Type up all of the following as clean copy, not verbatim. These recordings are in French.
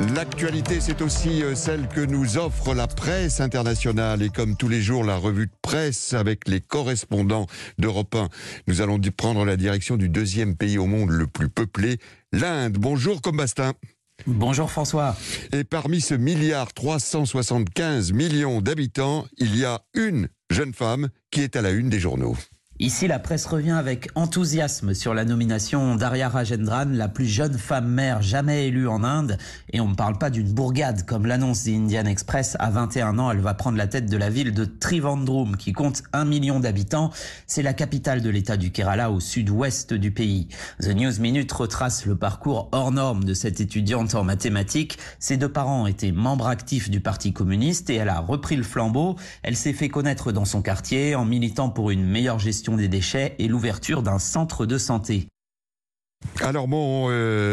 L'actualité, c'est aussi celle que nous offre la presse internationale. Et comme tous les jours, la revue de presse avec les correspondants d'Europe 1. Nous allons prendre la direction du deuxième pays au monde le plus peuplé, l'Inde. Bonjour Combastin. Bonjour François. Et parmi ce 1,375 milliard d'habitants, il y a une jeune femme qui est à la une des journaux. Ici, la presse revient avec enthousiasme sur la nomination d'Arya Rajendran, la plus jeune femme maire jamais élue en Inde. Et on ne parle pas d'une bourgade, comme l'annonce The Indian Express. À 21 ans, elle va prendre la tête de la ville de Trivandrum, qui compte 1 million d'habitants. C'est la capitale de l'état du Kerala, au sud-ouest du pays. The News Minute retrace le parcours hors norme de cette étudiante en mathématiques. Ses deux parents étaient membres actifs du Parti communiste et elle a repris le flambeau. Elle s'est fait connaître dans son quartier en militant pour une meilleure gestion des déchets et l'ouverture d'un centre de santé. Alors mon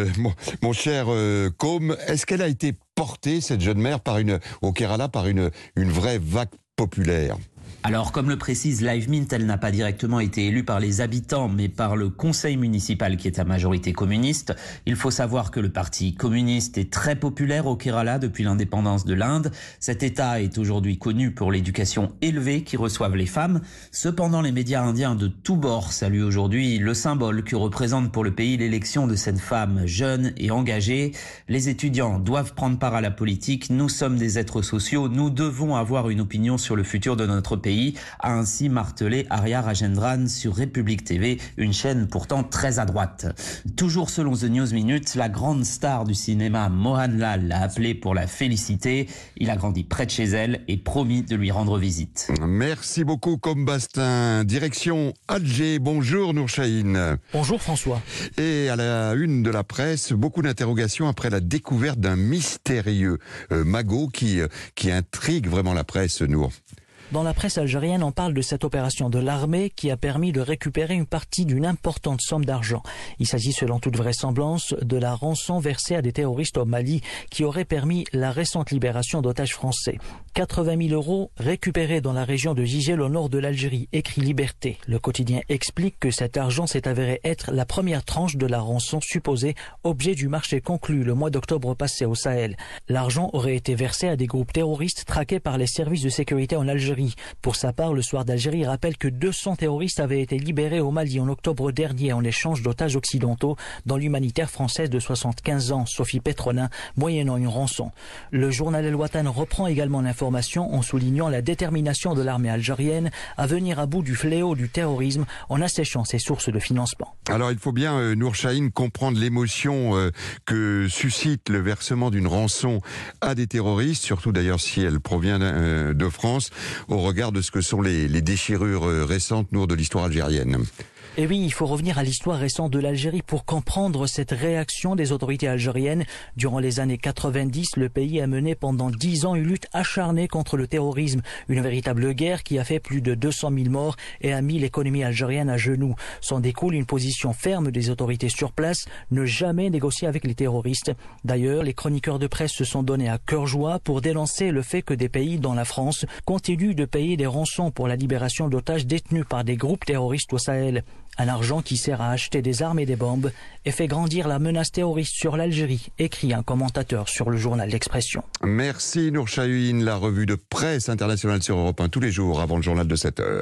cher Com, est-ce qu'elle a été portée, cette jeune mère, au Kerala par une vraie vague populaire ? Alors, comme le précise Live Mint, elle n'a pas directement été élue par les habitants, mais par le conseil municipal qui est à majorité communiste. Il faut savoir que le parti communiste est très populaire au Kerala depuis l'indépendance de l'Inde. Cet État est aujourd'hui connu pour l'éducation élevée qui reçoivent les femmes. Cependant, les médias indiens de tous bords saluent aujourd'hui le symbole que représente pour le pays l'élection de cette femme jeune et engagée. Les étudiants doivent prendre part à la politique. Nous sommes des êtres sociaux. Nous devons avoir une opinion sur le futur de notre pays, a ainsi martelé Arya Rajendran sur République TV, une chaîne pourtant très à droite. Toujours selon The News Minute, la grande star du cinéma Mohanlal l'a appelée pour la féliciter. Il a grandi près de chez elle et promis de lui rendre visite. Merci beaucoup Combastin. Direction Alger. Bonjour Nour Chahine. Bonjour François. Et à la une de la presse, beaucoup d'interrogations après la découverte d'un mystérieux magot qui intrigue vraiment la presse, Nour. Dans la presse algérienne, on parle de cette opération de l'armée qui a permis de récupérer une partie d'une importante somme d'argent. Il s'agit selon toute vraisemblance de la rançon versée à des terroristes au Mali qui aurait permis la récente libération d'otages français. 80 000 € récupérés dans la région de Gigel au nord de l'Algérie, écrit Liberté. Le quotidien explique que cet argent s'est avéré être la première tranche de la rançon supposée, objet du marché conclu le mois d'octobre passé au Sahel. L'argent aurait été versé à des groupes terroristes traqués par les services de sécurité en Algérie. Pour sa part, le Soir d'Algérie rappelle que 200 terroristes avaient été libérés au Mali en octobre dernier en échange d'otages occidentaux dans l'humanitaire française de 75 ans, Sophie Petronin, moyennant une rançon. Le journal El Watan reprend également l'information en soulignant la détermination de l'armée algérienne à venir à bout du fléau du terrorisme en asséchant ses sources de financement. Alors il faut bien, Nour Chahine, comprendre l'émotion que suscite le versement d'une rançon à des terroristes, surtout d'ailleurs si elle provient de France, au regard de ce que sont les déchirures récentes, Nour, de l'histoire algérienne. Et oui, il faut revenir à l'histoire récente de l'Algérie pour comprendre cette réaction des autorités algériennes. Durant les années 90, le pays a mené pendant 10 ans une lutte acharnée contre le terrorisme. Une véritable guerre qui a fait plus de 200 000 morts et a mis l'économie algérienne à genoux. S'en découle une position ferme des autorités sur place, ne jamais négocier avec les terroristes. D'ailleurs, les chroniqueurs de presse se sont donnés à cœur joie pour dénoncer le fait que des pays, dont la France, continuent de payer des rançons pour la libération d'otages détenus par des groupes terroristes au Sahel. Un argent qui sert à acheter des armes et des bombes et fait grandir la menace terroriste sur l'Algérie, écrit un commentateur sur le journal L'Expression. Merci Nour Chahine, la revue de presse internationale sur Europe 1 tous les jours avant le journal de 7h.